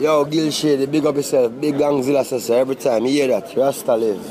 Yo, Gil Shady, big up yourself, big Gangzilla sister, every time you hear that, Rasta live.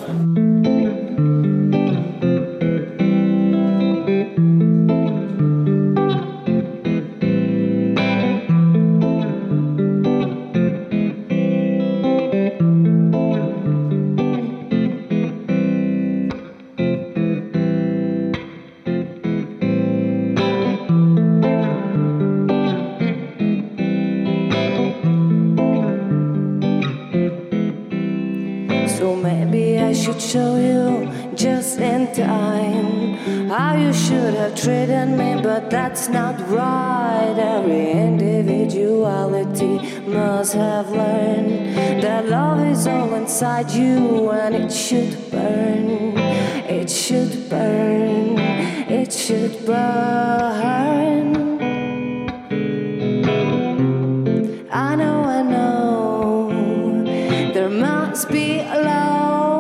Show you just in time how you should have treated me, but that's not right. Every individuality must have learned that love is all inside you, and it should burn, it should burn, it should burn. I know, there must be a love.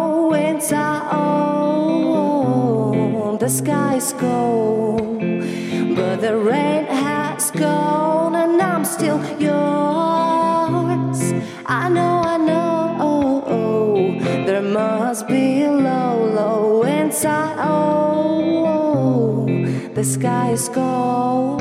The sky's cold, but the rain has gone, and I'm still yours. I know, there must be a low inside. Oh, the sky's cold.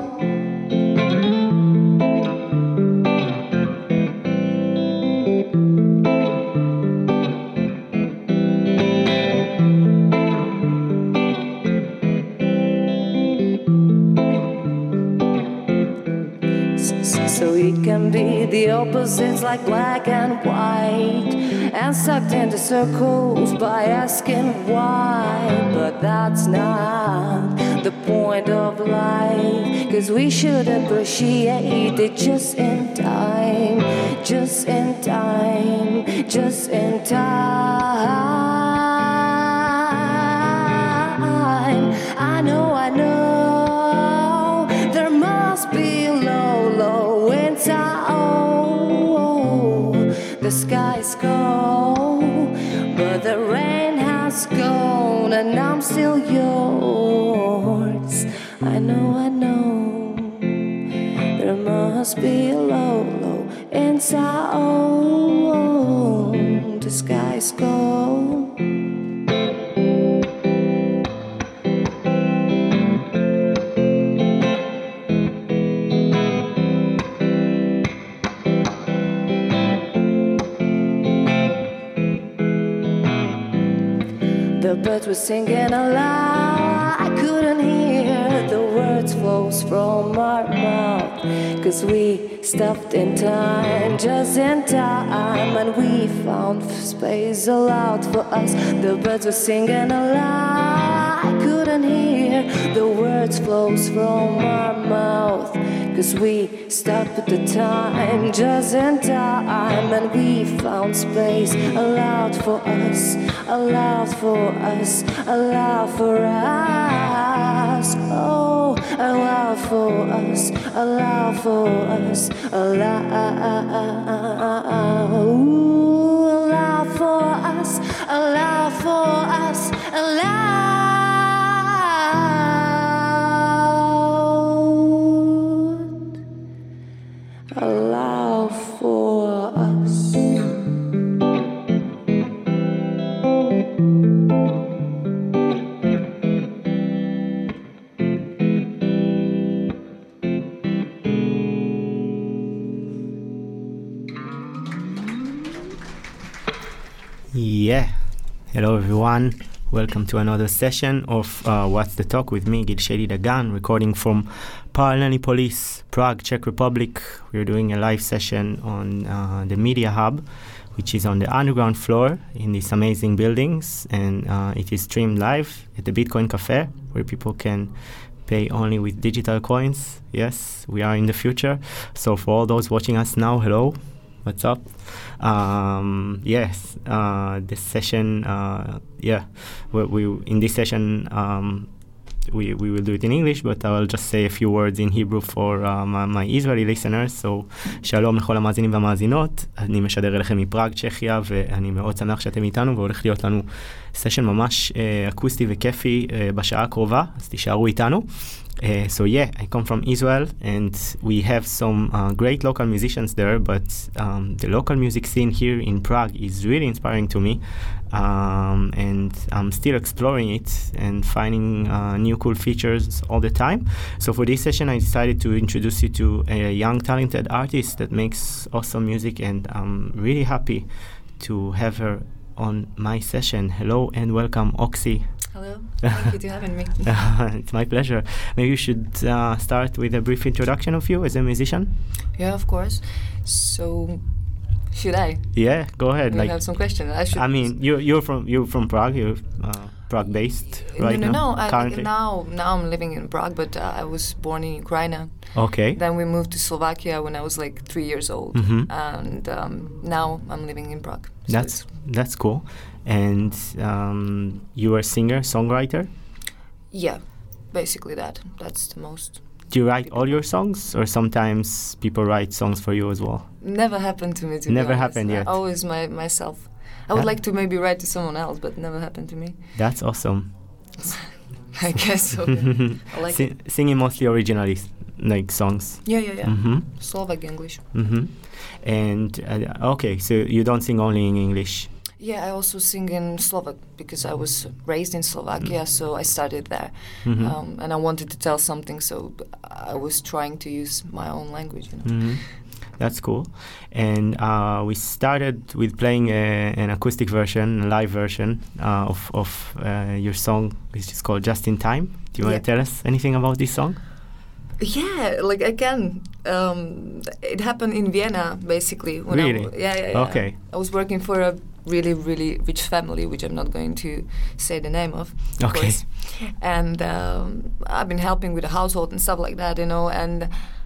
Can be the opposites like black and white, and sucked into circles by asking why. But that's not the point of life, 'cause we should appreciate it just in time, just in time, just in time. I know, there must be low inside. Oh, the sky's cold, but the rain has gone, and I'm still yours. I know, there must be a low inside. Oh, the sky's cold. The birds were singing aloud. I couldn't hear the words flows from our mouth, 'cause we stopped in time, just in time, and we found space allowed for us. The birds were singing aloud. I couldn't hear the words flows from our mouth, 'cause we stopped at the time, just in time, and we found space allowed for us, allowed for us, allowed for us. Oh, allowed for us, allowed for us, allowed for us, allowed for us, allowed. Allow for us. Yeah, hello everyone. Welcome to another session of What's the Talk with me, Gil Shady Dagan, recording from Paralelní Polis, Prague, Czech Republic. We're doing a live session on the Media Hub, which is on the underground floor in these amazing buildings, and it is streamed live at the Bitcoin Cafe, where people can pay only with digital coins. Yes, we are in the future. So for all those watching us now, hello. What's up? Yes, this session, we in this session, we will do it in English, but I will just say a few words in Hebrew for my Israeli listeners. So, שלום לכל המאזינים והמאזינות, אני משדר אליכם מפראג, צ'כיה, ואני מאוד שמח שאתם איתנו, והולך להיות לנו סשן ממש אקוסטי וכיפי בשעה הקרובה, אז תישארו איתנו. So yeah, I come from Israel, and we have some great local musicians there, but the local music scene here in Prague is really inspiring to me, and I'm still exploring it and finding new cool features all the time. So for this session, I decided to introduce you to a young talented artist that makes awesome music, and I'm really happy to have her on my session. Hello and welcome, Oxy. Hello, thank you for having me. It's my pleasure. Maybe you should start with a brief introduction of you as a musician. Yeah, of course. So, should I? Yeah, go ahead. You have some questions. I mean, you're from Prague. You're Prague based right now. Currently? Now I'm living in Prague, but I was born in Ukraine. Okay. Then we moved to Slovakia when I was like 3 years old, and now I'm living in Prague. So that's cool. And you are a singer, songwriter? Yeah, basically that. That's the most. Do you write all your songs, or sometimes people write songs for you as well? Never happened to me. Never happened yet. Always myself. I would like to maybe write to someone else, but never happened to me. That's awesome. I guess so. I like it. Singing mostly originally, like songs. Yeah. Slovak English. And okay, so you don't sing only in English. Yeah, I also sing in Slovak because I was raised in Slovakia, so I started there. And I wanted to tell something, so I was trying to use my own language. That's cool. And we started with playing an acoustic version, a live version of your song, which is called Just in Time. Do you want to tell us anything about this song? Yeah, like I can. It happened in Vienna, basically. Really? Yeah. Okay. I was working for a really, really rich family, which I'm not going to say the name of course. And I've been helping with the household and stuff like that, and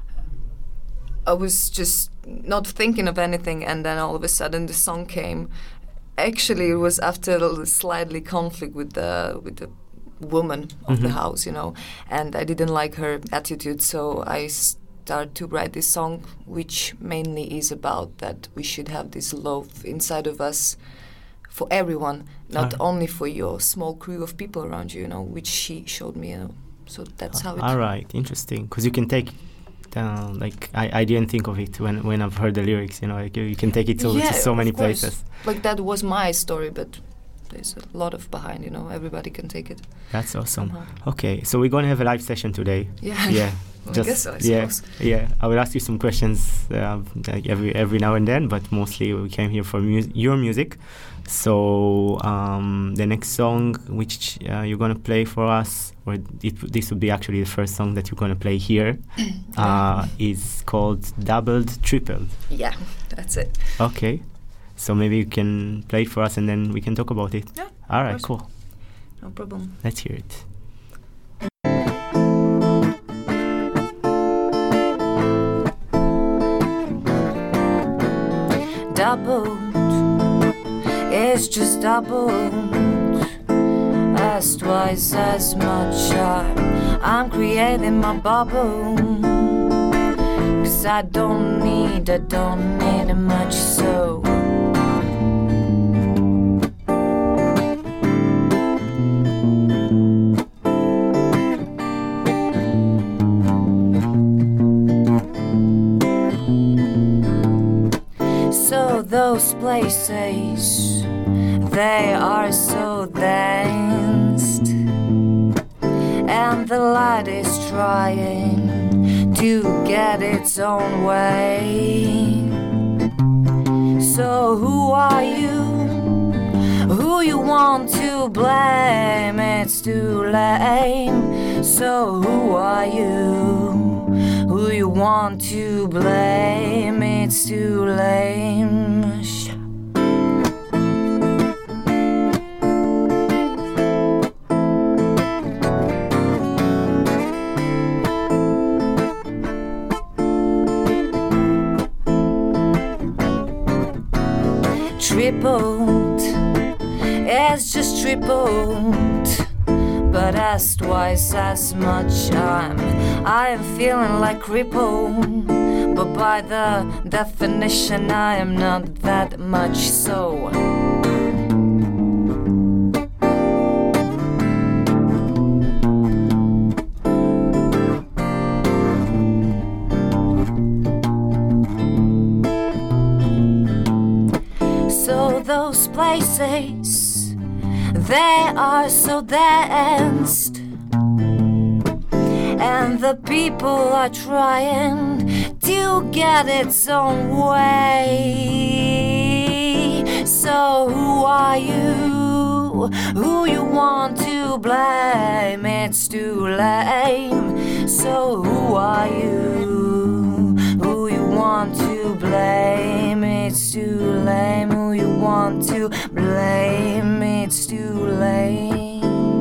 I was just not thinking of anything, and then all of a sudden the song came. Actually, it was after a slightly conflict with the woman of the house, and I didn't like her attitude, so I started to write this song, which mainly is about that we should have this love inside of us for everyone, not only for your small crew of people around you, which she showed me, so that's how it. All right, interesting, because you can take I didn't think of it when I've heard the lyrics, you can take it to so many places. Like that was my story, but there's a lot of behind, everybody can take it. That's awesome. Somehow. Okay, so we're going to have a live session today. Yeah. Well, I guess so, I suppose. Yeah. I will ask you some questions like every now and then, but mostly we came here for your music. So the next song which you're going to play for us, or this would be actually the first song that you're going to play here, is called Doubled Tripled. Yeah, that's it. Okay. So maybe you can play it for us and then we can talk about it. Yeah. All right, cool. No problem. Let's hear it. Doubled, it's just doubled. As twice as much I'm creating my bubble. 'Cause I don't need much, so those places, they are so danced, and the light is trying to get its own way. So who are you? Who you want to blame? It's too lame. So who are you? Who you want to blame? It's too lame. Tripled, it's just tripled, but as twice as much I am feeling like crippled, but by the definition I am not that much, so So those places, they are so danced, and the people are trying to get its own way. So who are you? Who you want to blame? It's too lame. So who are you? Who you want to blame? It's too lame. Who you want to blame? It's too lame.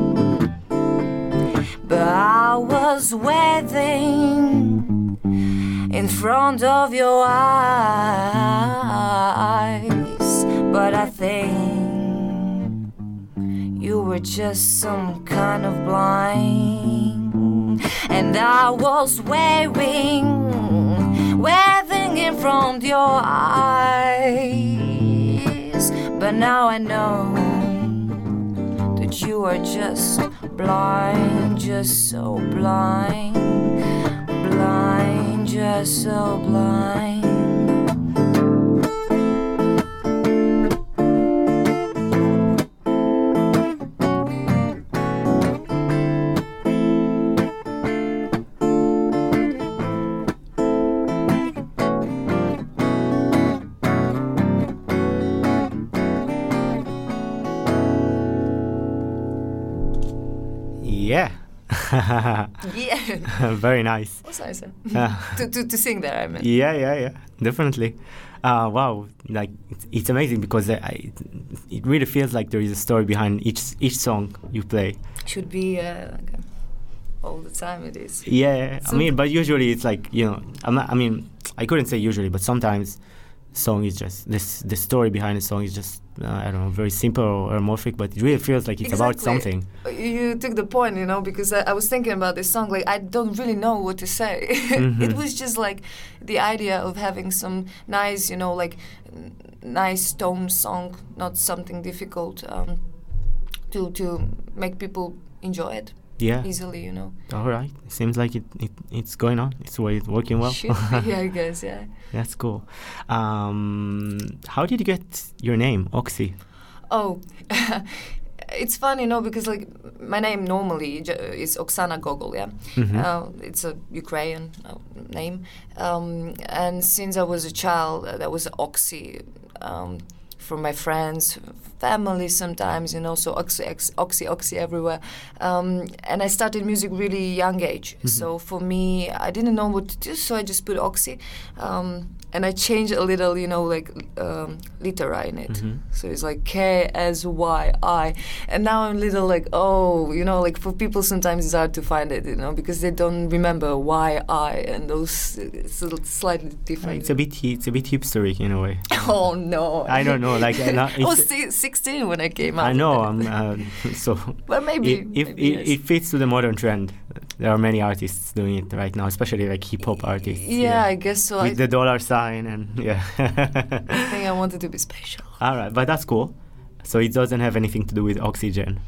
But I was waiting in front of your eyes, but I think you were just some kind of blind. And I was waving in front of your eyes, but now I know that you are just blind, just so blind, blind, just so blind. Yeah. Yeah. Very nice. What's nice? To sing there, I mean. Yeah. Definitely. Wow. Like it's amazing because it really feels like there is a story behind each song you play. Should be all the time. It is. Yeah. I mean, but usually it's like I couldn't say usually, but sometimes song is just the story behind the song is just I don't know, very simple or amorphic, but it really feels like it's about something. You took the point, because I was thinking about this song, like I don't really know what to say. Mm-hmm. It was just like the idea of having some nice, nice tone song, not something difficult, to make people enjoy it. Yeah. Easily, All right. It seems like it's going on. It's working well. Should be, I guess, yeah. That's cool. How did you get your name, Oxy? Oh, it's funny, because like my name normally is Oksana Gogol, yeah. Mm-hmm. It's a Ukrainian name, and since I was a child, that was Oxy. From my friends, family sometimes, so Oxy everywhere. And I started music really young age. Mm-hmm. So for me, I didn't know what to do, so I just put Oxy. And I changed a little, litera in it. Mm-hmm. So it's like K-S-Y-I. And now I'm little like, like for people sometimes it's hard to find it, because they don't remember Y-I and those, it's a slightly different. It's a bit hipsteric in a way. Oh, no. I don't know. Like I was 16 when I came out. I know. So. But maybe it fits to the modern trend. There are many artists doing it right now, especially like hip hop artists. Yeah, I guess so. With the dollar sign and yeah. I think I wanted to be special. All right, but that's cool. So it doesn't have anything to do with oxygen.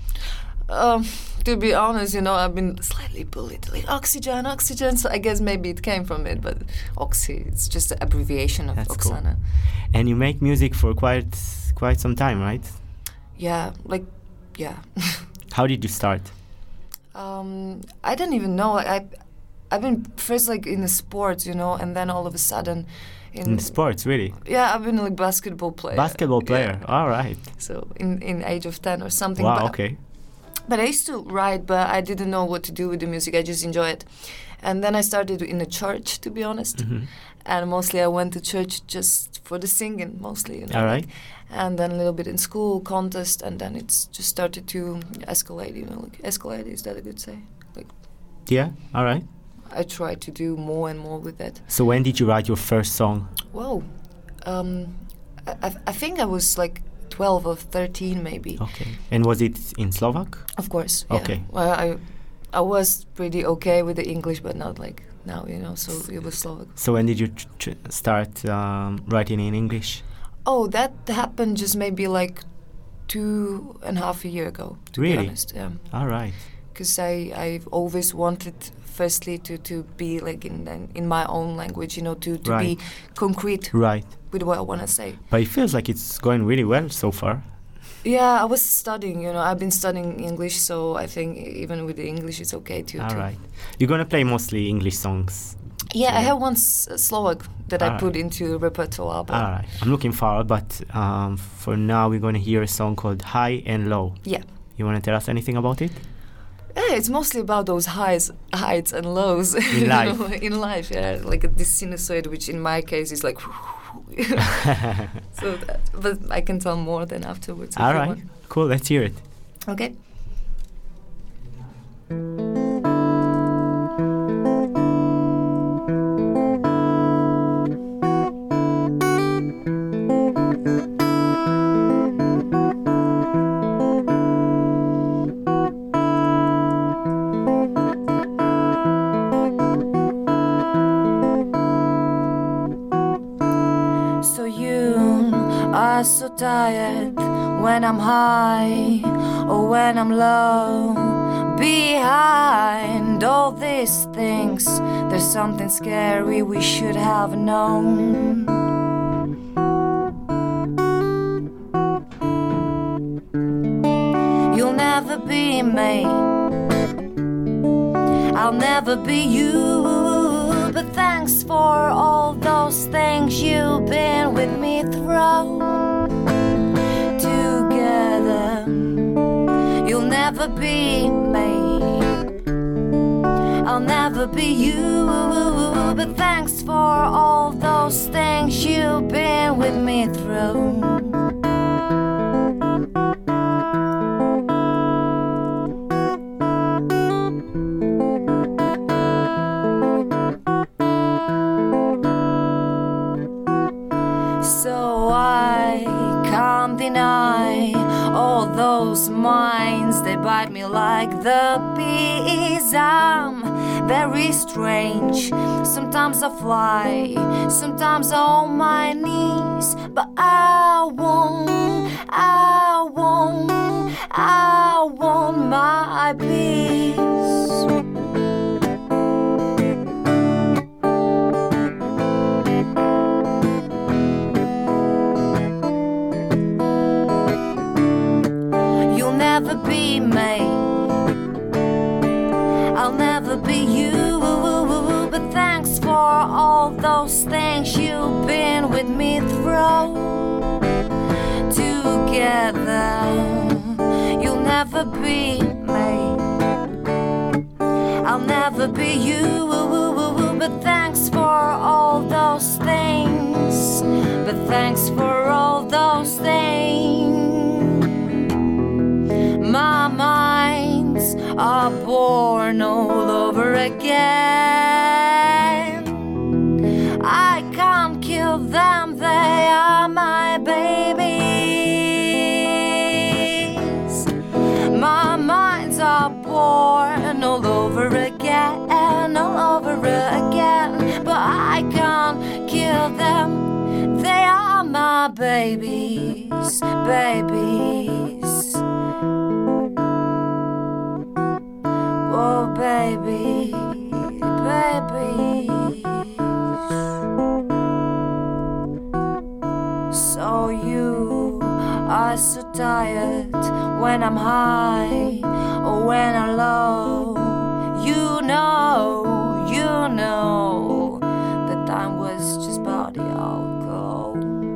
To be honest, I've been slightly bullied. Like oxygen. So I guess maybe it came from it, but Oxy, it's just an abbreviation of That's Oksana. Cool. And you make music for quite some time, right? Yeah, How did you start? I don't even know. I've been first like in the sports, and then all of a sudden in sports, really? Yeah, I've been like basketball player. Yeah. All right. So in age of 10 or something. Wow. Okay. But I used to write, but I didn't know what to do with the music. I just enjoy it. And then I started in the church, to be honest. Mm-hmm. And mostly I went to church just for the singing, mostly. All right. And then a little bit in school, contest, and then it's just started to escalate, escalate, is that a good say? Yeah, all right. I tried to do more and more with that. So when did you write your first song? Whoa. I think I was like 12 or 13 maybe. Okay. And was it in Slovak? Of course. Yeah. Okay. Well, I was pretty okay with the English, but not like now, so it was Slovak. So when did you start writing in English? Oh, that happened just maybe like 2.5 years ago, to really? be honest. Yeah. All right. Because I've always wanted firstly to be like in my own language, to Right. be concrete Right. with what I want to say. But it feels like it's going really well so far. Yeah, I was studying, I've been studying English, so I think even with the English it's okay to... All right. You're going to play mostly English songs. Yeah, I have one Slovak that I Alright. put into repertoire. But All right. I'm looking forward, but for now we're going to hear a song called High and Low. Yeah. You want to tell us anything about it? Yeah, it's mostly about those heights and lows In life. in life, yeah, like this sinusoid, which in my case is like. But I can tell more then afterwards. if All you right. want. Cool. Let's hear it. Okay. So you are so tired when I'm high or when I'm low. Behind all these things, there's something scary we should have known. You'll never be me, I'll never be you. But thanks for all those things you've been with me through. Together, you'll never be me, I'll never be you. But thanks for all those things you've been with me through. So I can't deny all those minds, they bite me like the bees. I'm very strange, sometimes I fly, sometimes on my knees. But I want my peace. You'll never be me, I'll never be you. But thanks for all those things you've been with me through. Together, you'll never be me, I'll never be you. But thanks for all those things. But thanks for all those things. My minds are born all over again. I can't kill them, they are my babies. My minds are born all over again, all over again. But I can't kill them, they are my babies, babies. Oh baby, baby. So you are so tired when I'm high or when I'm low. You know the time was just about the alcohol.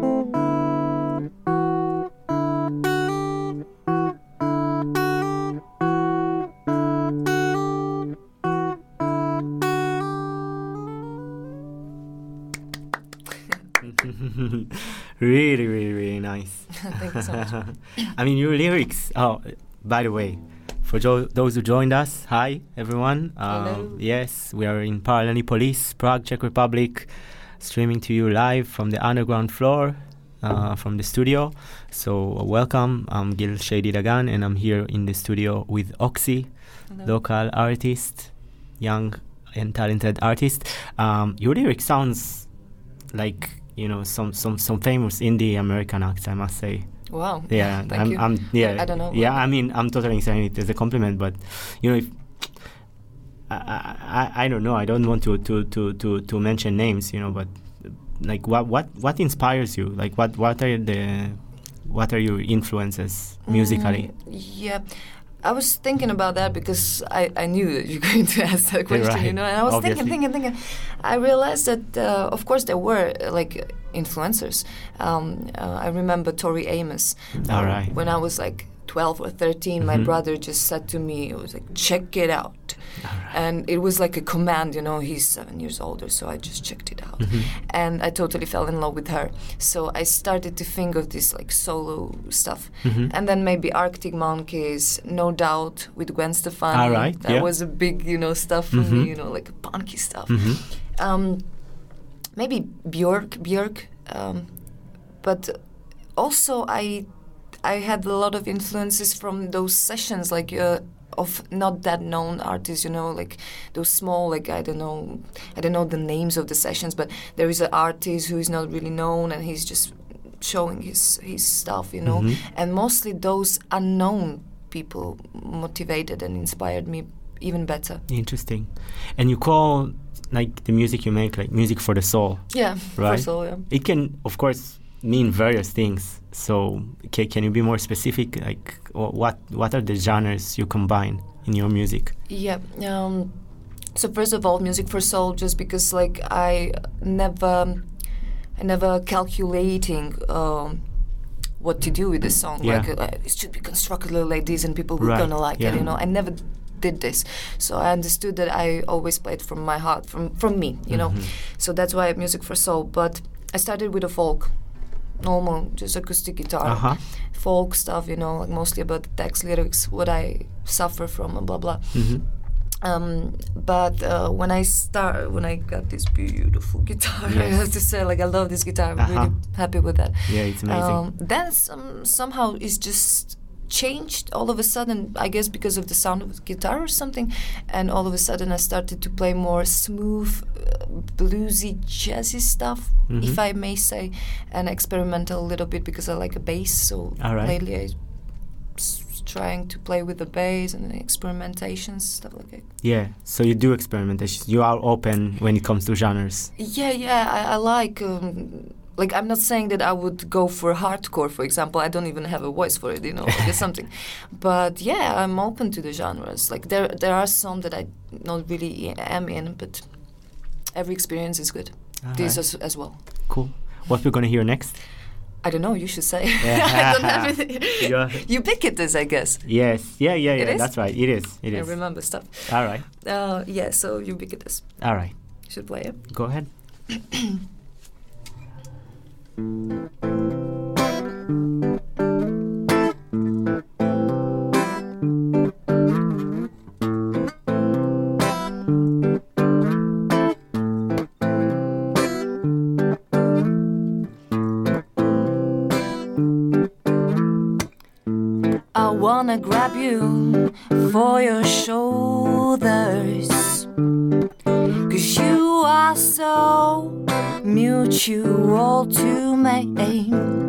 Really, really, really nice. Thank you so much. I mean, your lyrics. Oh, by the way, for those who joined us, hi everyone. Hello. Yes, we are in Paralelní Police, Prague, Czech Republic, streaming to you live from the underground floor, from the studio. So welcome. I'm Gil Shady Dagan, and I'm here in the studio with Oxy, Hello. local artist, young and talented artist. Your lyric sounds like some famous indie American acts, I must say. Wow. Yeah, Thank you. yeah. I don't know. Yeah, I mean, I'm totally saying it as a compliment, but if I don't know. I don't want to mention names, but like what inspires you? Like what are your influences musically? Yeah. I was thinking about that because I knew that you were going to ask that question, right. And I was Obviously. thinking. I realized that, of course, there were like influencers. I remember Tori Amos. All right. When I was like 12 or 13, my brother just said to me, it was like, check it out. Right. And it was like a command, he's 7 years older, so I just checked it out. And I totally fell in love with her. So I started to think of this like solo stuff. And then maybe Arctic Monkeys, No Doubt with Gwen Stefani. All right, that was a big, stuff for me, like punky stuff. Maybe Björk. But also I had a lot of influences from those sessions, like of not that known artists, like those small, like I don't know the names of the sessions, but there is an artist who is not really known and he's just showing his stuff, and mostly those unknown people motivated and inspired me even better. Interesting. And you call like the music you make like music for the soul. Yeah, right? For soul, yeah. It can, of course, mean various things. So can you be more specific? Like what are the genres you combine in your music? Yeah. So first of all, music for soul, just because like I never calculating what to do with this song. Yeah. Like it should be constructed like this, and people who Right. gonna like Yeah. it. I never did this, so I understood that I always played from my heart, from me. So that's why music for soul. But I started with a folk. Normal, just acoustic guitar, folk stuff, like mostly about the text, lyrics, what I suffer from, and blah blah. But when I got this beautiful guitar, I have to say, like I love this guitar. I'm really happy with that. Yeah, it's amazing. Then somehow it's just changed all of a sudden, I guess because of the sound of the guitar or something, and all of a sudden I started to play more smooth, bluesy, jazzy stuff, if I may say, and experimental a little bit because I like a bass. So lately I'm trying to play with the bass and experimentations, stuff like that. Yeah, so you do experimentations. You are open when it comes to genres. Yeah, I like... like I'm not saying that I would go for hardcore, for example. I don't even have a voice for it, like it's something. But yeah, I'm open to the genres. Like there are some that I not really am in, but every experience is good. This as well. Cool. What we're gonna hear next? I don't know. You should say. I don't have it. Ubiquitous, I guess. Yes. Yeah. It is? That's right. It is. I remember stuff. All right. Yeah. So Ubiquitous. All right. You should play it. Go ahead. I wanna grab you for your shoulders, 'cause you are so mutual to me.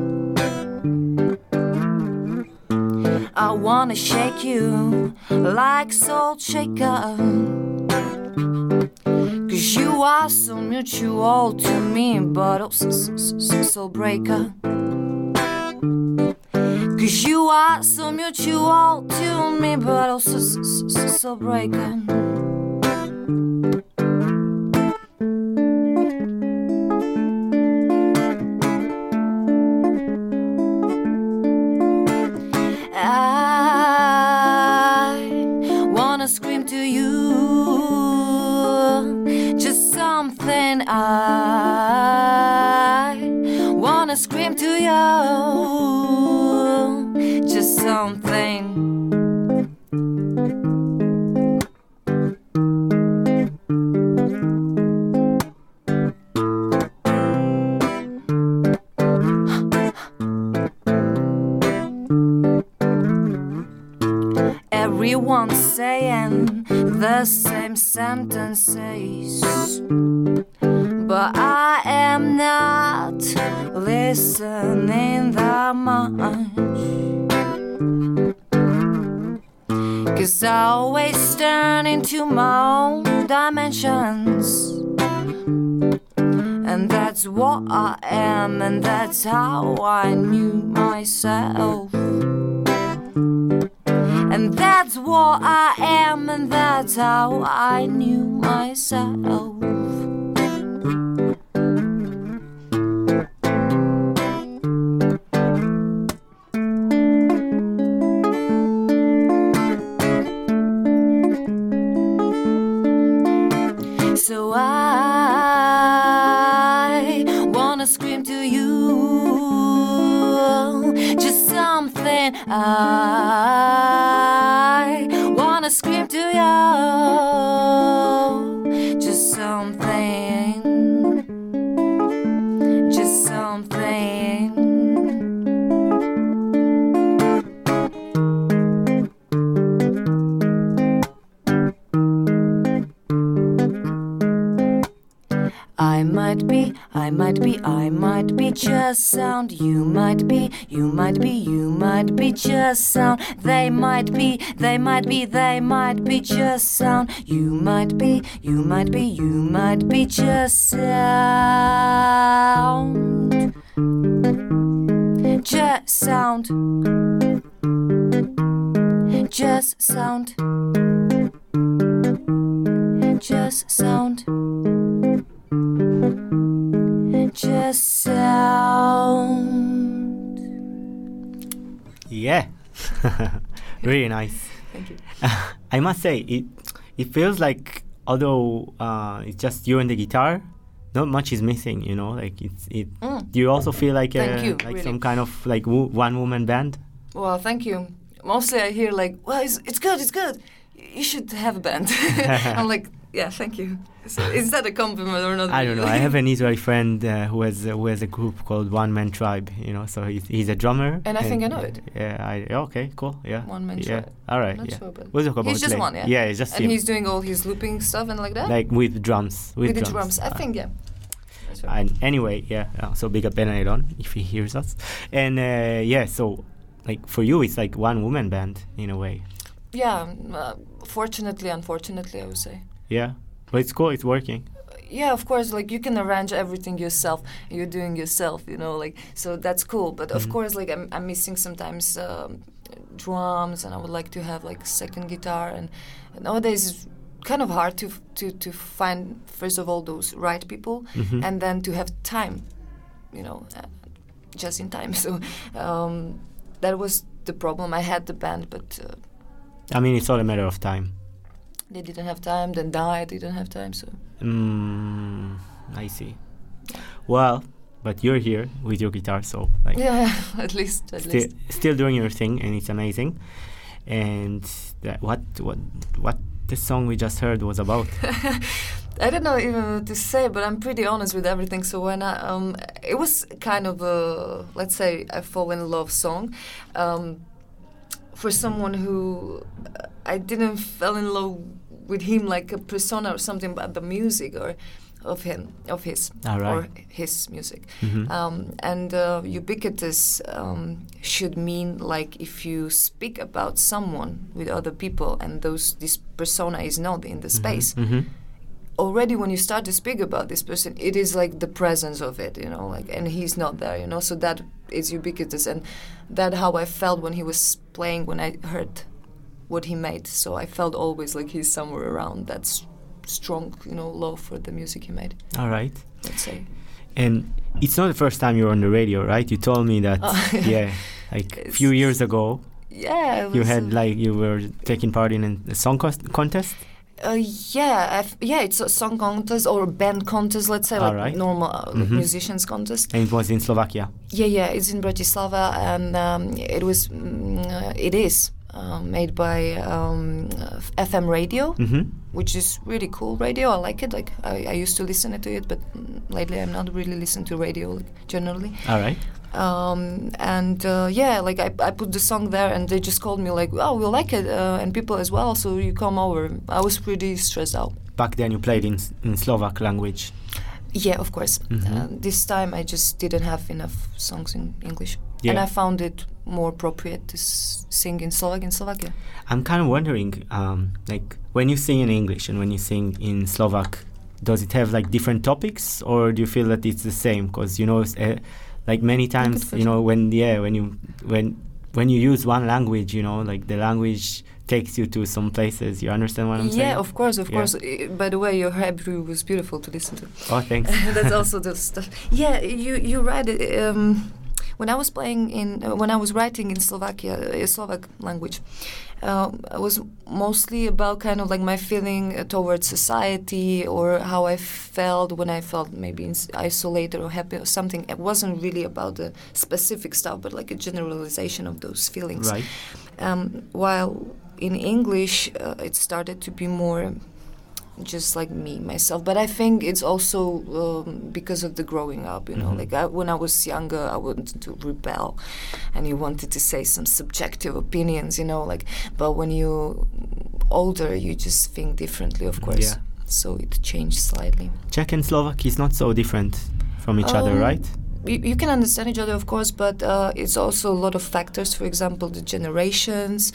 I wanna shake you like salt shaker, 'cause you are so mutual to me, but also soul breaker. 'Cause you are so mutual to me, but also soul breaker. I wanna scream to you, just something I wanna scream to you, just something. Everyone's saying the same sentences, but I am not listening that much. 'cause I always turn into my own dimensions. And that's what I am, and that's how I knew myself. And that's what I am, and that's how I knew myself. So I wanna scream to you, just something. I wanna scream to you, just something, just something. I might be just sound. You might be just sound. They might be just sound. You might be just sound. Just sound. Just sound. Just sound. Just sound. Yeah. Really nice. Thank you. I must say, it feels like, although it's just you and the guitar, not much is missing, you know, like do you also feel like really. some kind of like one woman band? Well, thank you. Mostly I hear like, well, it's good. You should have a band. I'm like, yeah, thank you. So is that a compliment or not? I don't know. I have an Israeli friend who has a group called One Man Tribe. You know, so he's a drummer. And I think I know it. Yeah. Okay. Cool. Yeah. One Man Yeah. Tribe. All right. Not yeah. sure, but We'll talk about he's just later. one. Yeah. Yeah. It's just and him. he's doing all his looping stuff and like that. Like with drums. With the drums. I think yeah. That's right. And anyway, yeah. So big up Benedon if he hears us. And yeah. So like for you, it's like one woman band in a way. Yeah. Fortunately, unfortunately, I would say. Yeah. But it's cool. It's working. Yeah, of course, like you can arrange everything yourself. You're doing yourself, you know, like, so that's cool. But of course, like I'm missing sometimes drums, and I would like to have like second guitar. And nowadays it's kind of hard to find, first of all, those right people, and then to have time, you know, just in time. So that was the problem. I had the band, but I mean, it's all a matter of time. They didn't have time, then died, they didn't have time, so... I see. Well, but you're here with your guitar, so... like, yeah, at least. Still doing your thing, and it's amazing. And what the song we just heard was about? I don't know even what to say, but I'm pretty honest with everything. So when it was kind of a, let's say, a fall in love song. For someone who I didn't fall in love with him like a persona or something, but the music or of his or his music. And ubiquitous should mean like if you speak about someone with other people and this persona is not in the space. Already when you start to speak about this person, it is like the presence of it, you know, like, and he's not there, you know, so that is ubiquitous. And that how I felt when he was playing, when I heard what he made. So I felt always like he's somewhere around. That's strong, you know, love for the music he made. All right. Let's say. And it's not the first time you're on the radio, right? You told me that, like a few years ago. Yeah. You had like, you were taking part in a song contest? It's a song contest or a band contest, let's say, like normal musicians contest. And it was in Slovakia? Yeah, it's in Bratislava, and it is made by FM radio, which is really cool radio. I like it. Like I used to listen to it, but lately I'm not really listening to radio like, generally. All right. Like I put the song there, and they just called me like, oh, we like it, and people as well, so you come over. I was pretty stressed out. Back then you played in Slovak language? Yeah, of course. This time I just didn't have enough songs in English. And I found it more appropriate to sing in Slovak in Slovakia. I'm kind of wondering, like when you sing in English and when you sing in Slovak, does it have like different topics, or do you feel that it's the same? Because like many times, when you use one language, like the language takes you to some places. You understand what I'm saying? Yeah, of course. By the way, your Hebrew was beautiful to listen to. Oh, thanks. That's also the stuff. Yeah, you're right. When I was writing in Slovakia, Slovak language, it was mostly about kind of like my feeling towards society, or how I felt when I felt maybe isolated or happy or something. It wasn't really about the specific stuff, but like a generalization of those feelings. Right. While in English, it started to be more just like myself, but I think it's also because of the growing up, like when I was younger, I wanted to rebel, and you wanted to say some subjective opinions, but when you're older, you just think differently, of course. So it changed slightly. Czech and Slovak is not so different from each other, right? You can understand each other, of course, but it's also a lot of factors. For example, the generations.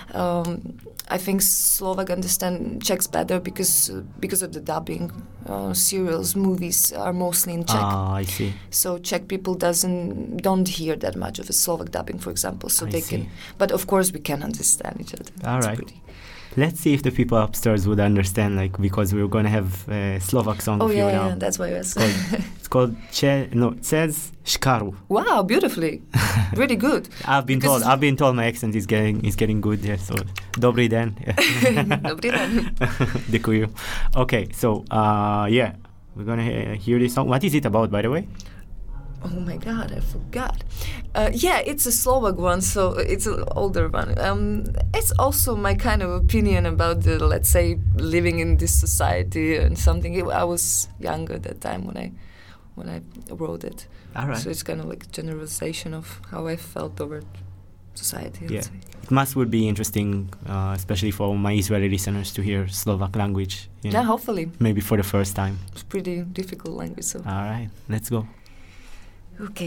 I think Slovak understand Czechs better because of the dubbing. Serials, movies are mostly in Czech. Ah, I see. So Czech people don't hear that much of a Slovak dubbing, for example. So they can. But of course, we can understand each other. All right. Let's see if the people upstairs would understand, because we're going to have a Slovak song for you now. Oh, yeah, that's why I was. It's called it says Škaru. Wow, beautifully. Really good. I've been told my accent is getting good, yeah, so Dobrý den. Yeah. Dobrý den. Děkuju. Okay, so we're going to hear this song. What is it about, by the way? Oh my God, I forgot. It's a Slovak one, so it's an older one. It's also my kind of opinion about let's say, living in this society and something. I was younger at that time when I wrote it. All right. So it's kind of like a generalization of how I felt toward society. Yeah, it would be interesting, especially for my Israeli listeners, to hear Slovak language. Yeah, hopefully. Maybe for the first time. It's pretty difficult language. So. All right, let's go. Okay.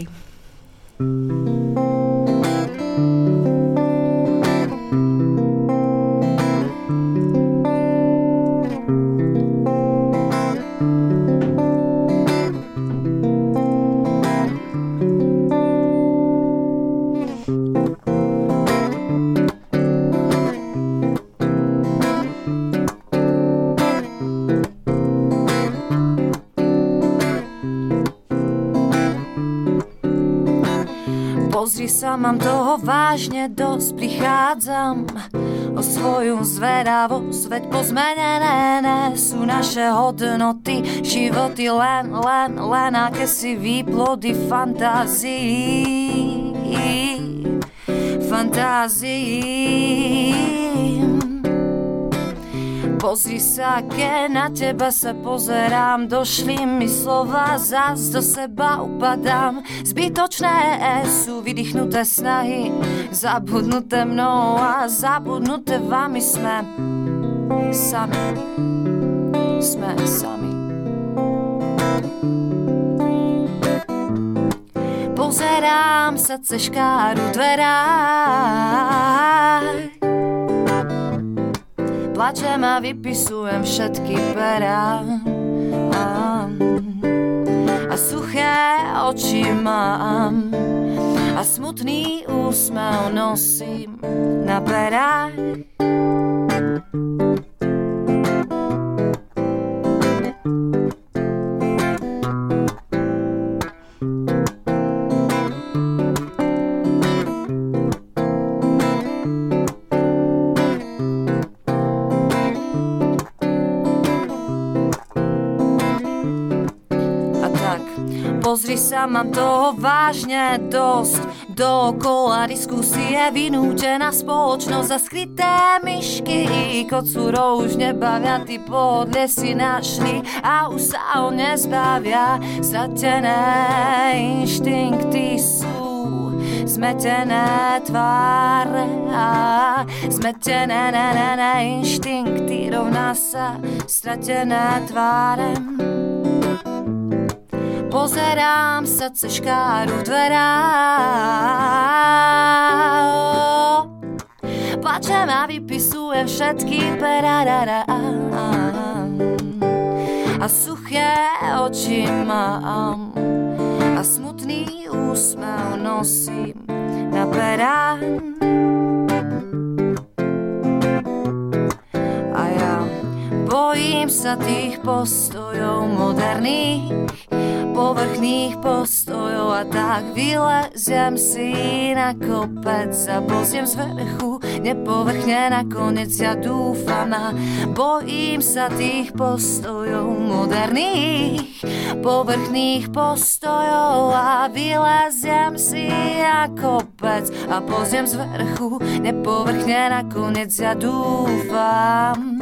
Pozri sa, mám toho vážne dosť, prichádzam o svoju zvedavosť, veď pozmenené sú naše hodnoty, životy len akési výplody fantázií. Pozri sa, keď na teba sa pozerám, došli mi slova, zas do seba upadám. Zbytočné sú vydýchnuté snahy, zabudnuté mnou a zabudnuté vami sme sami. Pozerám sa cez škáru dverách, plačem a vypisujem všetky perá a suché oči mám a smutný úsmev nosím na perách. Pozri sa, mám toho vážne dosť, dookola diskusie vynútená spoločnosť a skryté myšky kocúrov už nebavia, tí pohodlie si našli a už sa ho nezbavia. Stratené inštinkty sú zmetené tváre a zmetené inštinkty rovná sa stratené tváre. Pozerám sa cez škáru dverách, plačem a vypisuje všetky perarara. A suché oči mám a smutný úsmev nosím na perách. A ja bojím sa tých postojov moderných, povrchných postojov a tak vyleziem si na kopec a pozriem z vrchu nepovrchne nakoniec ja dúfam a bojím sa tých postojov moderných, povrchných postojov a vyleziem si na kopec a pozriem z vrchu nepovrchne nakoniec ja dúfam.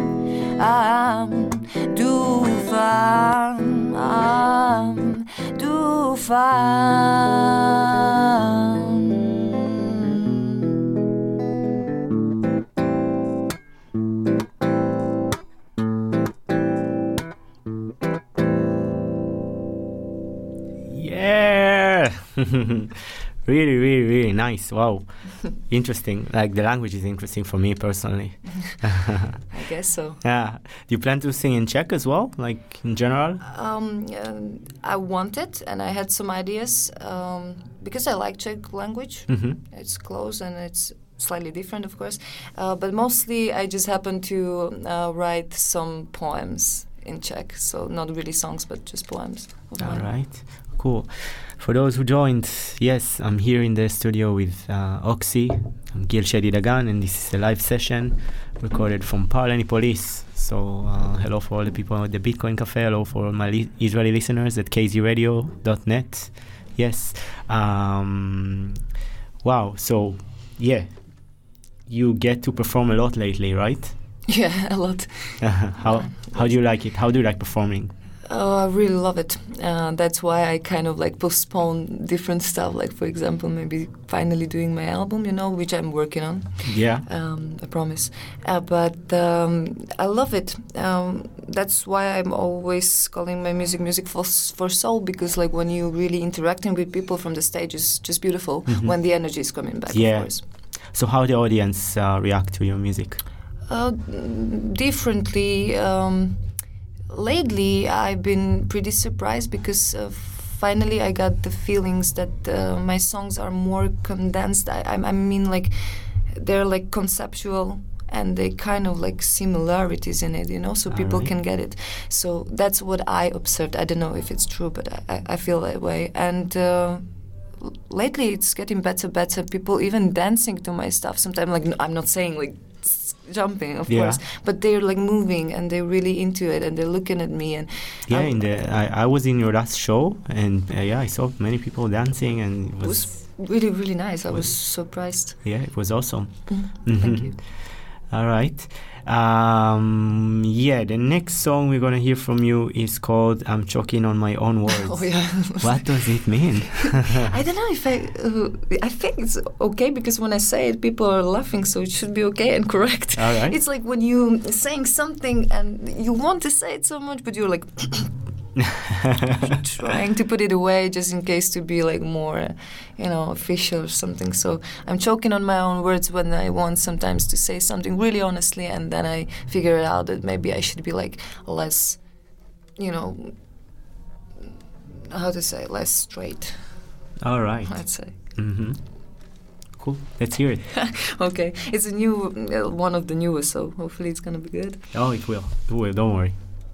Yeah. Really, really, really nice. Wow. Interesting. Like the language is interesting for me personally. I guess so. Yeah. Do you plan to sing in Czech as well, like in general? I wanted, and I had some ideas because I like Czech language. Mm-hmm. It's close and it's slightly different, of course. But mostly I just happened to write some poems in Czech. So not really songs, but just poems. All right. Cool. For those who joined, yes, I'm here in the studio with Oxy. I'm Gil Shady Dagan, and this is a live session recorded from Parlani Police. So hello for all the people at the Bitcoin Cafe, hello for all my Israeli listeners at kzradio.net. Yes. Wow. So, yeah, you get to perform a lot lately, right? Yeah, a lot. How do you like it? How do you like performing? Oh, I really love it. That's why I kind of like postpone different stuff. Like, for example, maybe finally doing my album, which I'm working on. Yeah. I promise. But I love it. That's why I'm always calling my music for soul, because like when you really interacting with people from the stage is just beautiful when the energy is coming back, of course. So how the audience react to your music? Differently. Lately, I've been pretty surprised because finally I got the feelings that my songs are more condensed. I mean, like, they're like conceptual and they kind of like similarities in it, so people can get it. So that's what I observed. I don't know if it's true, but I feel that way. And lately it's getting better. People even dancing to my stuff. Sometimes, like, I'm not saying like jumping, of course, but they're like moving and they're really into it and they're looking at me. And I was in your last show and I saw many people dancing and it was really, really nice. I was surprised. Yeah, it was awesome. Thank you. All right. The next song we're gonna hear from you is called "I'm Choking on My Own Words." Oh yeah. What does it mean? I don't know if I think it's okay because when I say it, people are laughing, so it should be okay and correct. All right. It's like when you saying something and you want to say it so much, but you're like trying to put it away just in case to be like more, official or something. So I'm choking on my own words when I want sometimes to say something really honestly, and then I figure out that maybe I should be like less, less straight. All right. I'd say. Mm-hmm. Cool. Let's hear it. Okay. It's a new one of the newest, so hopefully it's gonna be good. Oh, it will. It will. Don't worry.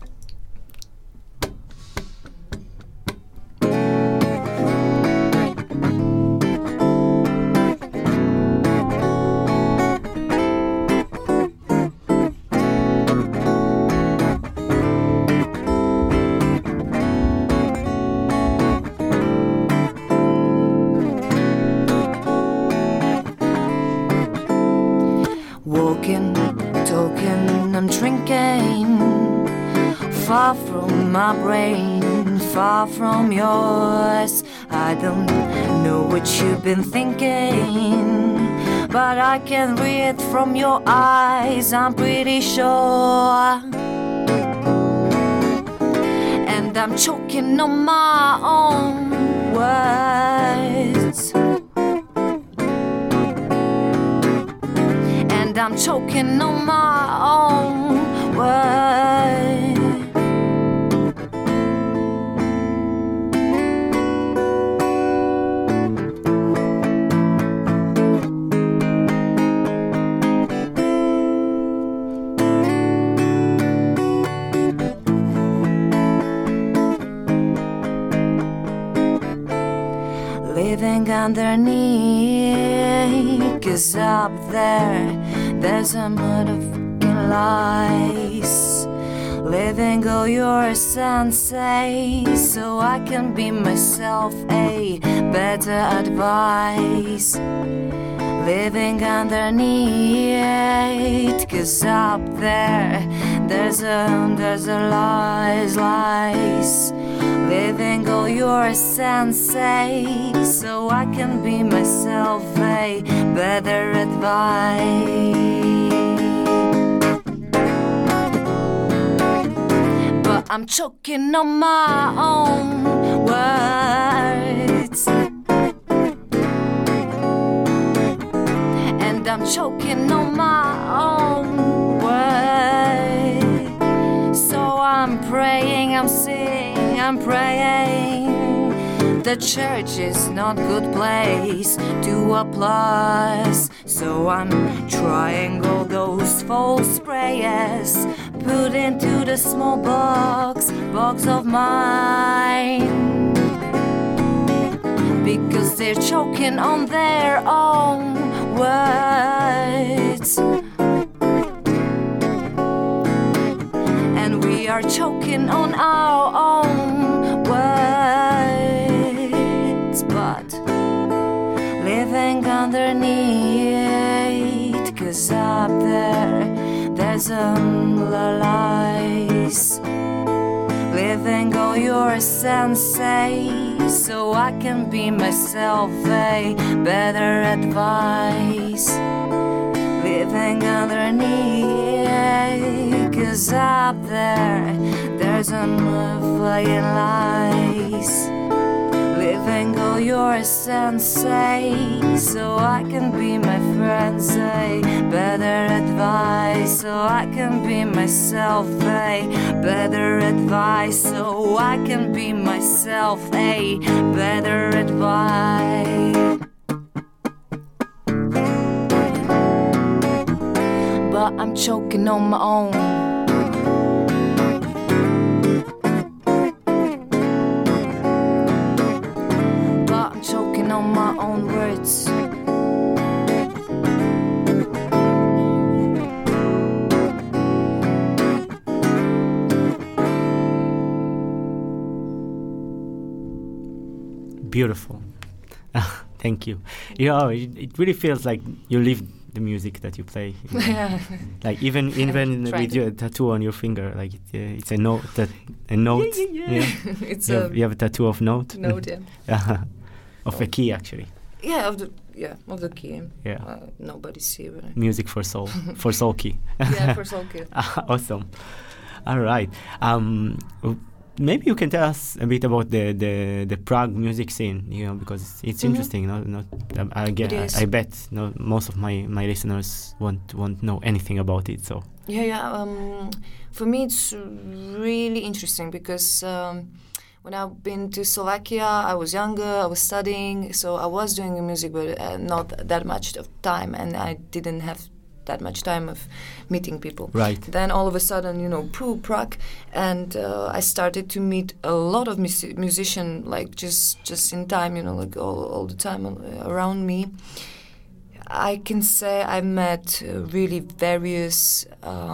Far from my brain, far from yours. I don't know what you've been thinking, but I can read from your eyes, I'm pretty sure. And I'm choking on my own words. And I'm choking on my own words. Living underneath, 'cause up there's a motherfucking lies. Living all your sensei, so I can be myself a better advice. Living underneath, 'cause up there's a lies. Living all your sensei, so I can be myself a better advice. But I'm choking on my own words, and I'm choking on my own words. So I'm praying, I'm singing, I'm praying. The church is not good place to applause. So I'm trying all those false prayers, put into the small box of mine. Because they're choking on their own words, and we are choking on our own words. But living underneath, 'cause up there's lies. Living all your sensei, so I can be myself a better advice. Living underneath, 'cause up there's a flying lies. Living all your sensei, so I can be my friends a better advice. So I can be myself a better advice. So I can be myself a better advice. But I'm choking on my own. On my own words. Beautiful. Thank you. It really feels like you live the music that you play. Like even with your tattoo on your finger, like it's a note. A note. Yeah. It's you have a tattoo of note. Note, yeah. Of a key, actually. Yeah, of the key. Yeah. Nobody's here. Music for soul, for soul key. Yeah, for soul key. Awesome. All right. Maybe you can tell us a bit about the Prague music scene, because it's interesting. I bet most of my listeners won't know anything about it. So. Yeah. For me, it's really interesting because. When I've been to Slovakia, I was younger, I was studying, so I was doing music, but not that much of time, and I didn't have that much time of meeting people. Right. Then all of a sudden, Prague, and I started to meet a lot of musicians, like just in time, like all the time around me. I can say I met really various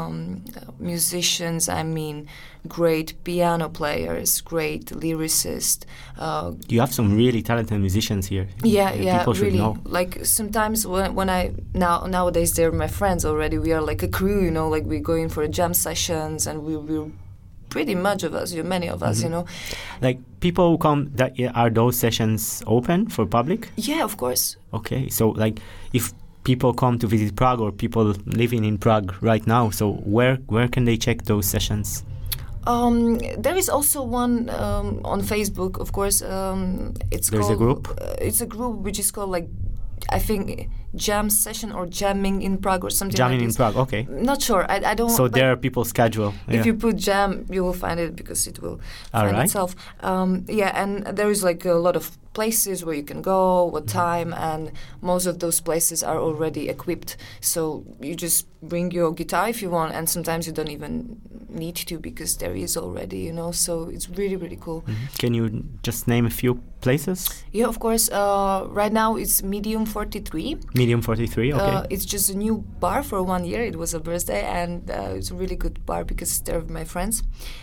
musicians. I mean, great piano players, great lyricists. You have some really talented musicians here. Yeah, people should really. know. Like sometimes when nowadays they're my friends already. We are like a crew, like we're going for jam sessions, and we're pretty much of us, many of us, Like people who come, are those sessions open for public? Yeah, of course. Okay, so like if people come to visit Prague or people living in Prague right now, so where can they check those sessions? There is also one on Facebook, of course. There's a group? It's a group which is called like I think jam session or jamming in Prague or something Jamming like this. in Prague, okay. Not sure. I don't. So there are people's schedule. If you put jam, you will find it because it will find itself. And there is like a lot of places where you can go, what time, and most of those places are already equipped. So you just bring your guitar if you want, and sometimes you don't even need to because there is already, so it's really, really cool. Can you just name a few places? Yeah, of course. Right now it's Medium 43. Medium 43, okay. It's just a new bar for 1 year. It was a birthday, and it's a really good bar because they're my friends.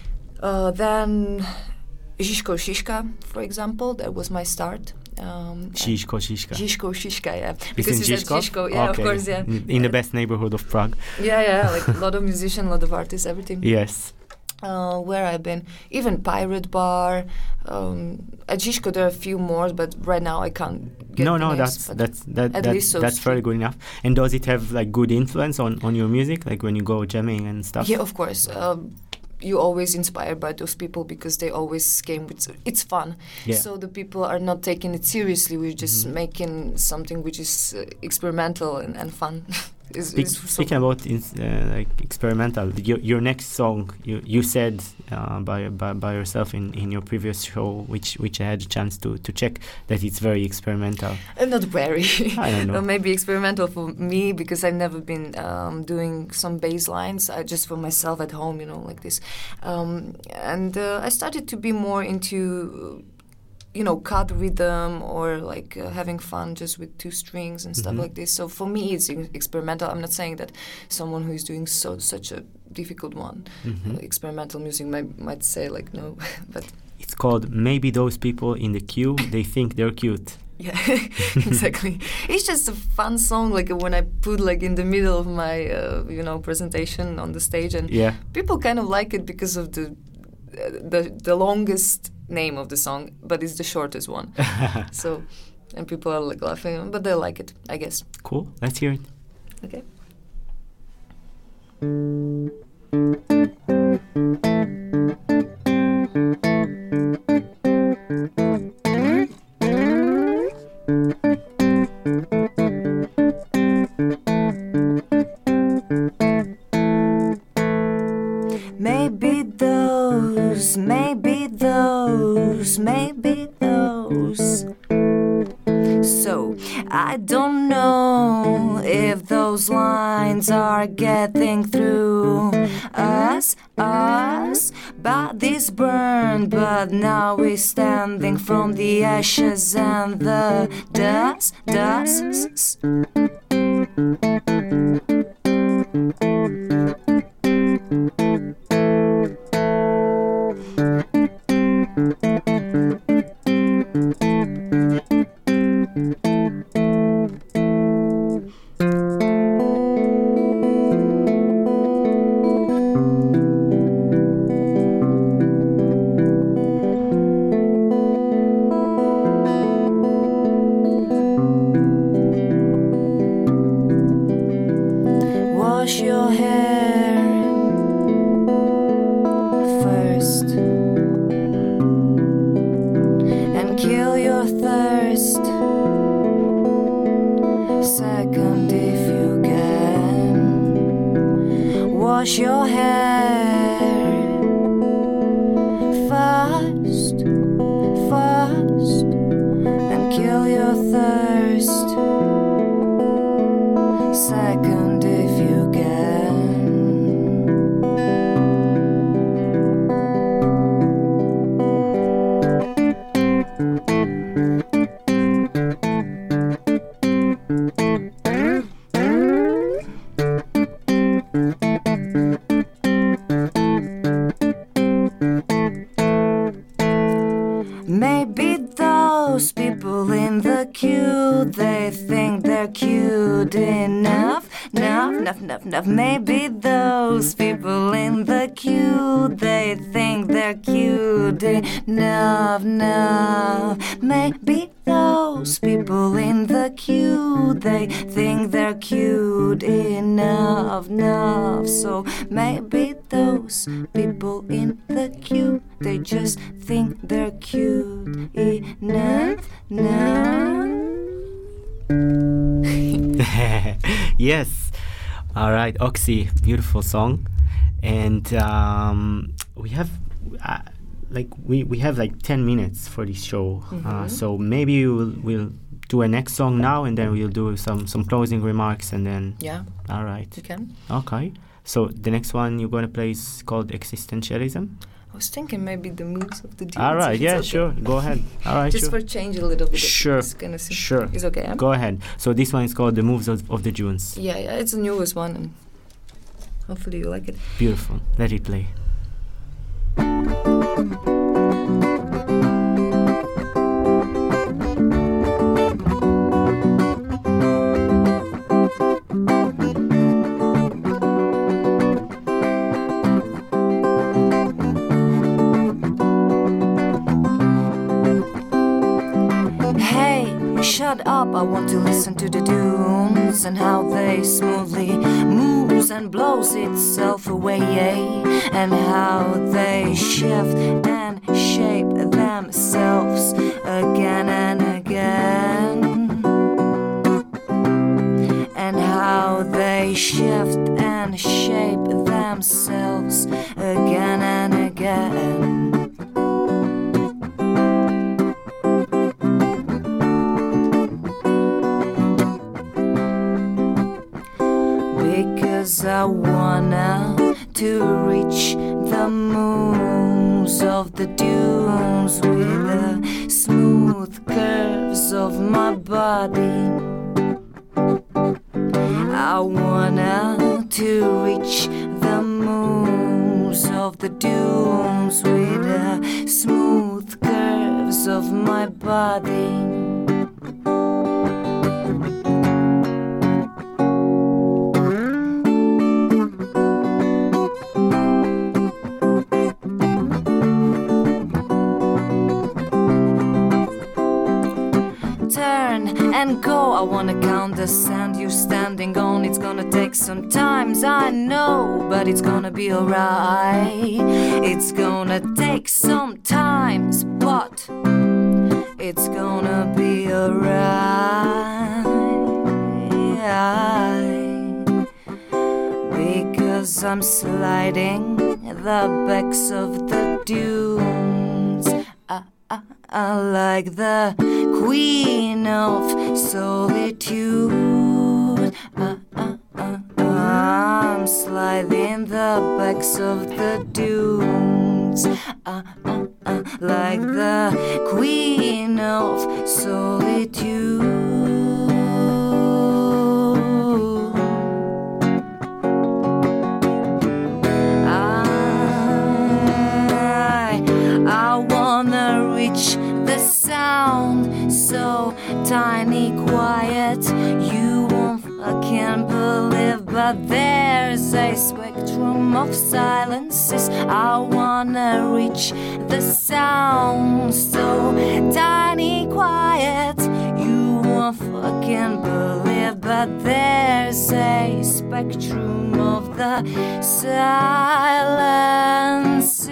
Then Žižko Šiška, for example, that was my start. Žižko Šiška, yeah. Because you said Žižko, yeah, okay. of course, yeah. In the best neighborhood of Prague. Yeah, like a lot of musicians, a lot of artists, everything. Yes. Where I've been, even Pirate Bar. At Žižko there are a few more, but right now I can't get the names, that's very good enough. And does it have like good influence on your music, like when you go jamming and stuff? Yeah, of course. You always inspired by those people because they always came with it's fun. Yeah. So the people are not taking it seriously. We're just making something which is experimental and fun. Speaking about like experimental, your next song, you said by yourself in your previous show, which I had a chance to check, that it's very experimental. Not very. I don't know. Maybe experimental for me because I've never been doing some bass lines. Just for myself at home, like this. And I started to be more into cut rhythm or like having fun just with two strings and stuff like this. So for me, it's experimental. I'm not saying that someone who is doing such a difficult one, experimental music might say like no, but it's called Maybe Those People in the Queue, They Think They're Cute. Yeah, exactly. It's just a fun song, like when I put like in the middle of my presentation on the stage, and people kind of like it because of the longest name of the song, but it's the shortest one. So, and people are like laughing, but they like it, I guess. Cool. Let's hear it. Okay. Maybe those. So I don't know if those lines are getting through us, but this burned, but now we're standing from the ashes and the dust. Wash your hair first and kill your thirst second if you can. Wash your hair first and kill your thirst second if you can. Maybe those people in the queue, they think they're cute enough. Maybe those people in the queue, they think they're cute enough. Maybe those people in the queue, they think they're cute enough. So maybe those people in the queue, they just think they're cute enough. Yes. All right, Oxy, beautiful song. And we have we have like 10 minutes for this show. So maybe we'll do a next song now, and then we'll do some closing remarks, and then all right, you can. Okay, so the next one you're gonna play is called Existentialism. I was thinking maybe the moves of the dudes. All right, yeah, okay. Sure, go ahead. All right, just sure. for change a little bit. Sure, sure. It's okay. Go ahead. So this one is called The Moves of the Dunes. Yeah, it's the newest one, and hopefully you like it. Beautiful. Let it play. Shut up, I want to listen to the dunes and how they smoothly moves and blows itself away, and how they shift and shape themselves again and again, and how they shift and shape themselves again and again. I wanna to reach the moons of the dunes with the smooth curves of my body. I wanna to reach the moons of the dunes with the smooth curves of my body. And go, I wanna count the sand you're standing on. It's gonna take some time, I know, but it's gonna be alright. It's gonna take some time, but it's gonna be alright. Because I'm sliding the backs of the dunes. I like the queen of solitude. I'm sliding the backs of the dunes. Like the queen of solitude. I wanna reach the sound so tiny, quiet, you won't fucking believe, but there's a spectrum of silences. I wanna reach the sound so tiny, quiet, you won't fucking believe, but there's a spectrum of the silences.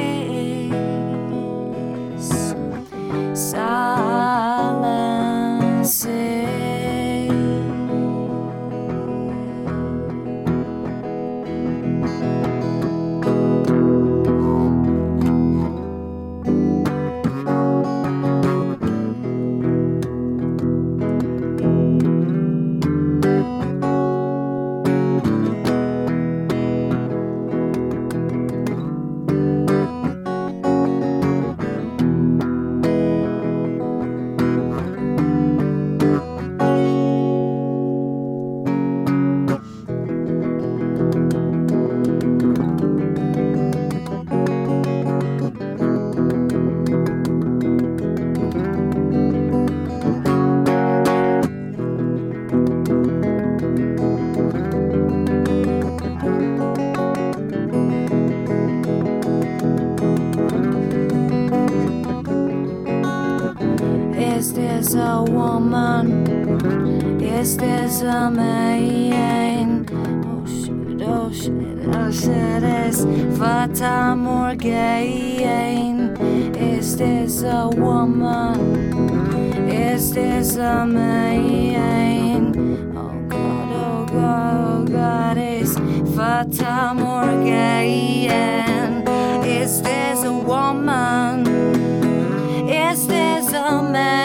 Is this a woman? Is this a man? Oh shit, oh shit, oh shit, is Fata Morgane? Is this a woman? Is Is this a man? Oh God, oh God, oh God, is Fata Morgan? Is this a woman? Is this a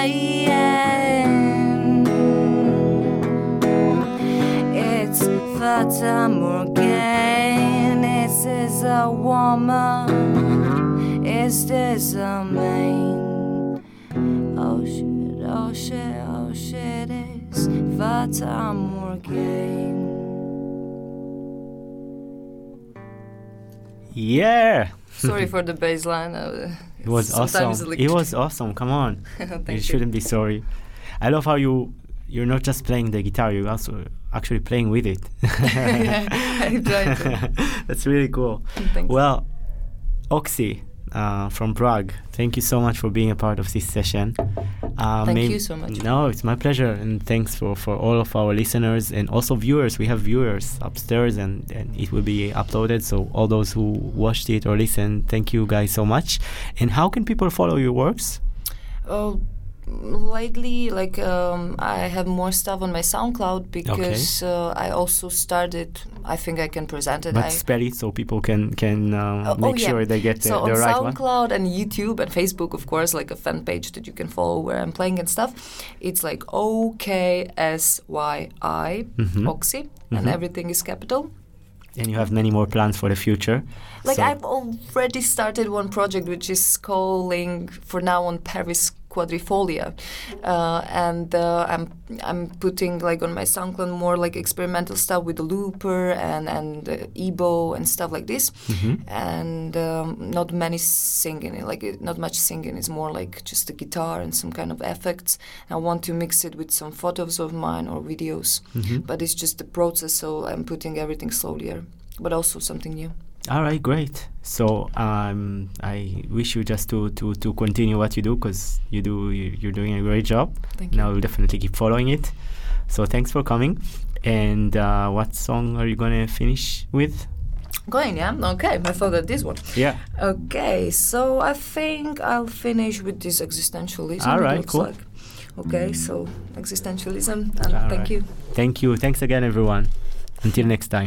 man? It's Fata Morgan. Is this a woman? Is this a man? Oh shit, oh shit, oh shit, it's Fata Morgan. Yeah. Sorry for the bass line. It was awesome. It was awesome. Come on. You shouldn't be sorry. I love how you're not just playing the guitar, you're also actually playing with it. Yeah, I tried to. That's really cool. Thanks. Well, Oxy from Prague, thank you so much for being a part of this session. Thank you so much. No, it's my pleasure, and thanks for all of our listeners and also viewers. We have viewers upstairs, and it will be uploaded, so all those who watched it or listened, thank you guys so much. And how can people follow your works? Oh, lately, like I have more stuff on my SoundCloud because I also started. I think I can present it. But spell it so people can make sure they get the right one. So on SoundCloud and YouTube and Facebook, of course, like a fan page that you can follow where I'm playing and stuff. It's like OKSYI, Oxy, and everything is capital. And you have many more plans for the future. Like I've already started one project which is calling for now on Paris Quadrifolia, and I'm putting like on my SoundCloud more like experimental stuff with the looper and EBO and stuff like this, and not many singing, like not much singing. It's more like just the guitar and some kind of effects. I want to mix it with some photos of mine or videos, but it's just the process. So I'm putting everything slowly, but also something new. All right, great. So I wish you just to continue what you do, because you're doing a great job. Thank you. Now we'll definitely keep following it. So thanks for coming. And what song are you gonna finish with? Going, yeah? Okay, I thought that this one. Yeah. Okay, so I think I'll finish with this existentialism. All right, cool. Like. Okay, so existentialism, and thank you. Thank you. Thanks again, everyone. Until next time.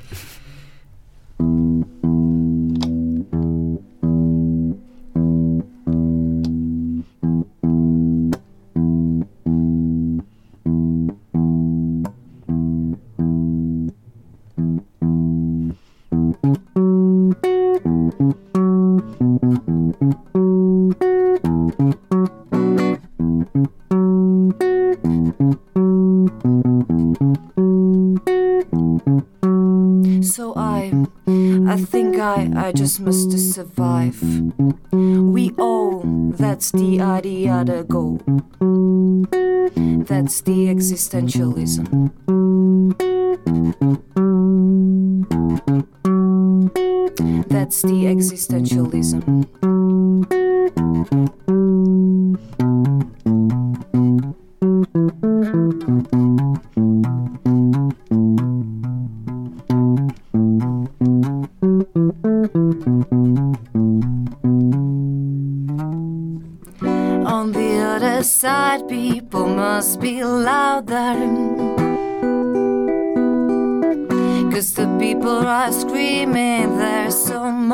I just must survive. We all, that's the idea, the goal. That's the existentialism. That's the existentialism. On the other side, people must be louder, 'cause the people are screaming, there's some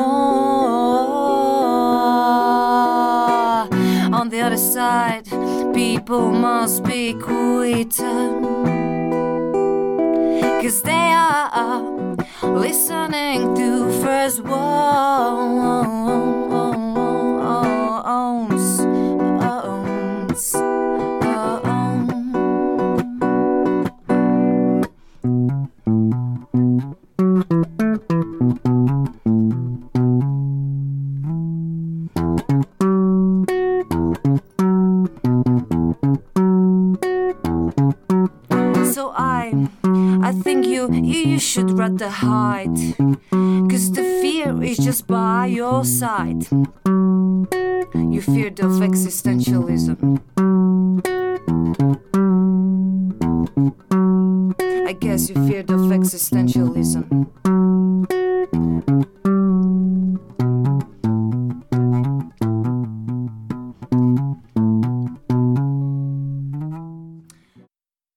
more. On the other side, people must be quieter, 'cause they are listening to first words. So I think you should rather hide, 'cause the fear is just by your side. You feared of existentialism. I guess you feared of existentialism.